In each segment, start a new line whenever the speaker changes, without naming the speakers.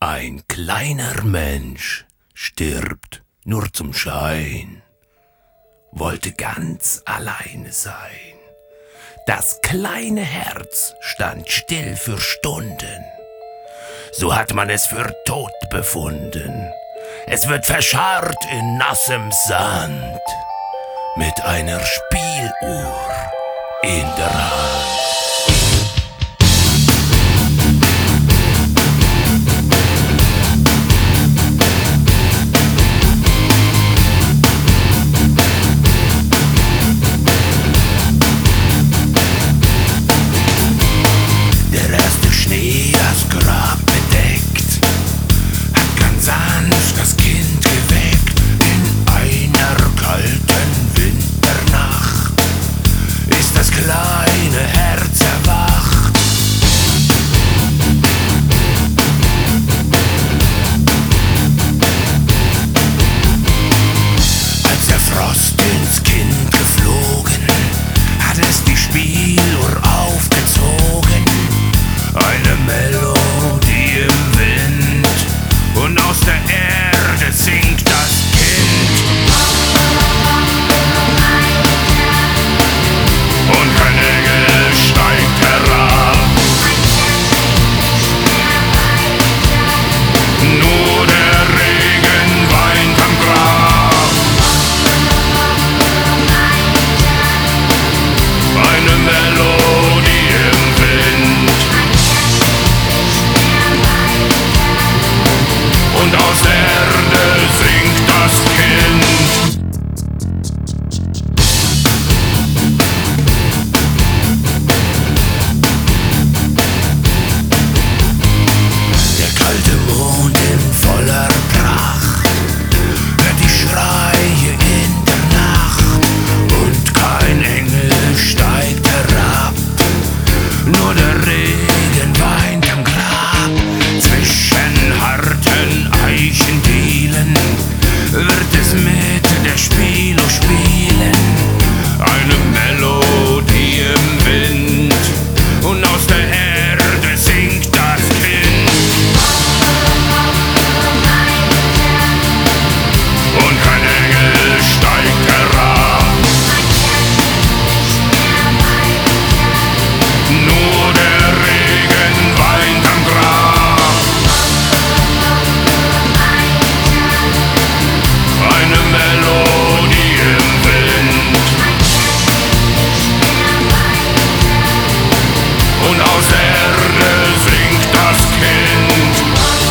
Ein kleiner Mensch stirbt nur zum Schein, wollte ganz alleine sein. Das kleine Herz stand still für Stunden, so hat man es für tot befunden. Es wird verscharrt in nassem Sand, mit einer Spieluhr in der Hand. Das Grab bedeckt, hat ganz sanft das Kind geweckt. In einer kalten Winternacht ist das kleine Herz erwacht. Als der Frost ins Kind geflogen, hat es die Spieluhr aufgezogen. Eine Melodie im Wind und aus der Erde singt das Kind. Und kein Engel steigt herab, nur der Regen weint am Grab. Eine Melodie im Wind und aus der Erde singt das Kind. Der kalte Mond in voller Pracht hört die Schreie in der Nacht und kein Engel steigt herab, nur der Regen weint am Grab. Zwischen harten Eichendielen wird es mit der Spieluhr spielen. Eine Melodie im Wind und aus der Erde singt das Kind. Und kein Engel steigt herab, nur der Regen weint am Grab. Eine Melodie im Wind und aus der Erde singt das Kind.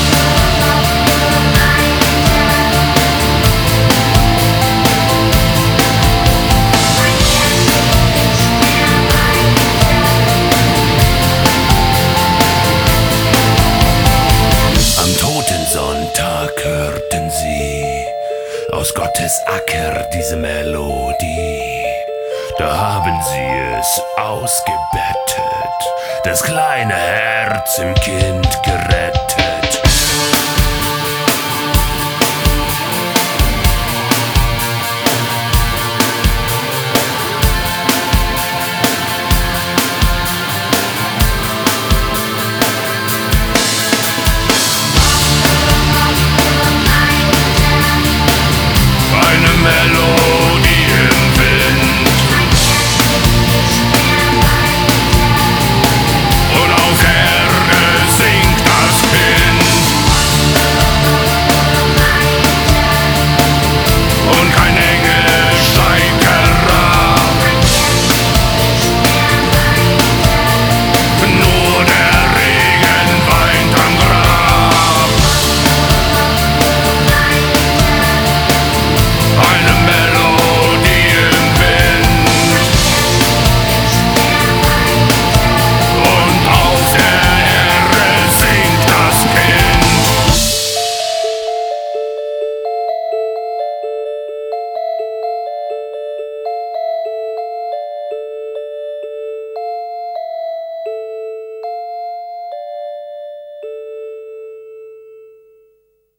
Am Totensonntag hörten sie aus Gottes Acker diese Melodie. Da haben sie es ausgebettet, das kleine Herz im Kind gerettet.